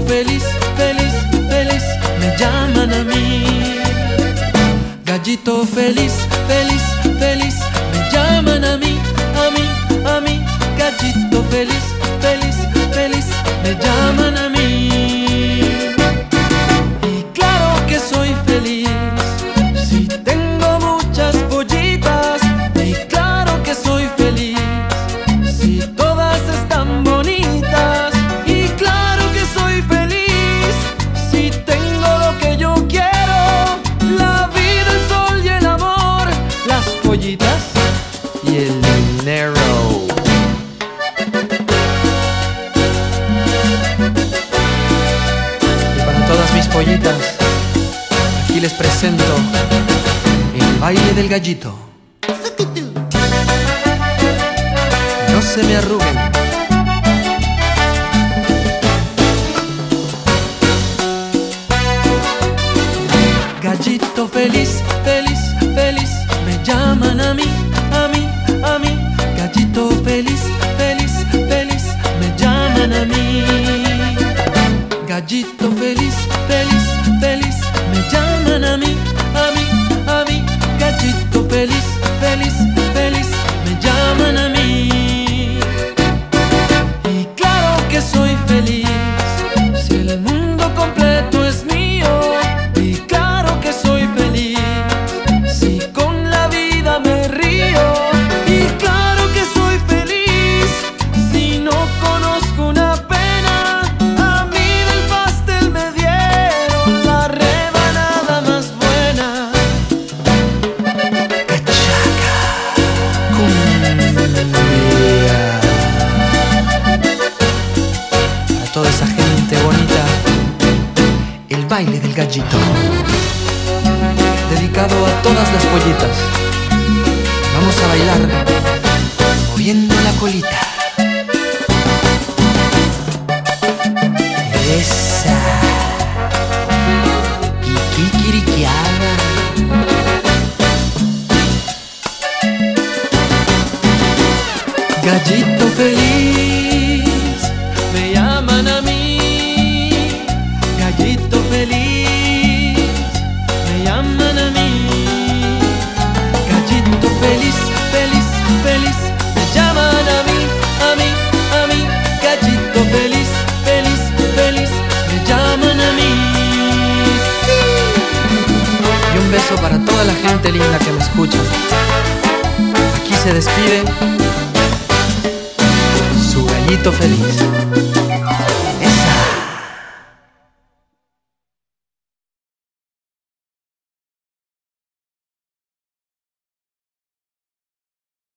feliz, feliz, feliz, me llaman a mí. Gallito feliz, feliz, feliz, me llaman a mí, a mí, a mí. Gallito feliz, feliz, feliz, me llaman a mí. Y claro que soy feliz si tengo muchas pollitas. Y claro que soy feliz si todas están bonitas. Y claro que soy feliz si tengo lo que yo quiero: la vida, el sol y el amor, las pollitas y el dinero. Todas mis pollitas, aquí les presento el baile del gallito. No se me arruguen. Gallito feliz, feliz, feliz, me llaman a mí, a mí, a mí. Gallito feliz, feliz, feliz, me llaman a mí. Gallito feliz, feliz, feliz, me llaman a mí, a mí, a mí. Gallito feliz, feliz, feliz, me llaman a mí. Y claro que soy feliz si el mundo completo es mío. Y claro que soy feliz si con la vida me río. Y claro que soy feliz si no conozco una pena. Toda esa gente bonita, el baile del gallito, dedicado a todas las pollitas. Vamos a bailar moviendo la colita. Esa kikiririquiada. Gallito feliz, me llaman a mí. Gallito feliz, me llaman a mí. Gallito feliz, feliz, feliz, me llaman a mí, a mí, a mí. Gallito feliz, feliz, feliz, me llaman a mí. Sí. Y un beso para toda la gente linda que me escucha. Aquí se despide su gallito feliz.